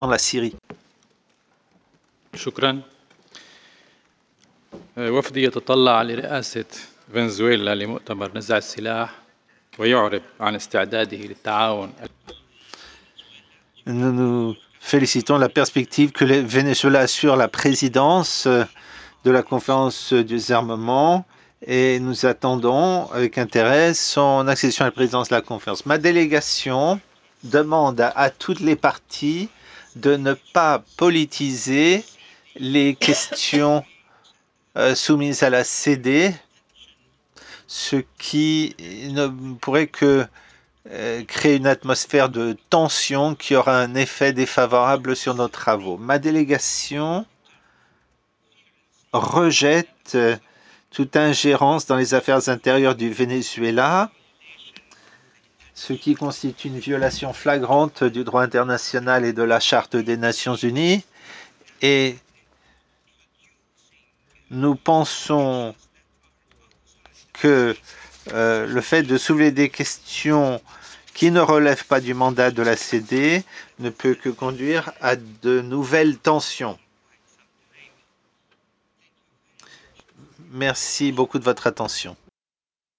dans la Syrie. شكرا. وفدي يتطلع لرئاسة فنزويلا لمؤتمر نزع السلاح ويعرب عن استعداده للتعاون. Nous nous félicitons de la perspective que le Venezuela assure la présidence de la conférence du désarmement et nous attendons avec intérêt son accession à la présidence de la conférence. Ma délégation demande à toutes les parties de ne pas politiser les questions soumises à la CD, ce qui ne pourrait que créer une atmosphère de tension qui aura un effet défavorable sur nos travaux. Ma délégation rejette toute ingérence dans les affaires intérieures du Venezuela, ce qui constitue une violation flagrante du droit international et de la Charte des Nations Unies. Et nous pensons que le fait de soulever des questions qui ne relèvent pas du mandat de la CD ne peut que conduire à de nouvelles tensions. Merci beaucoup de votre attention.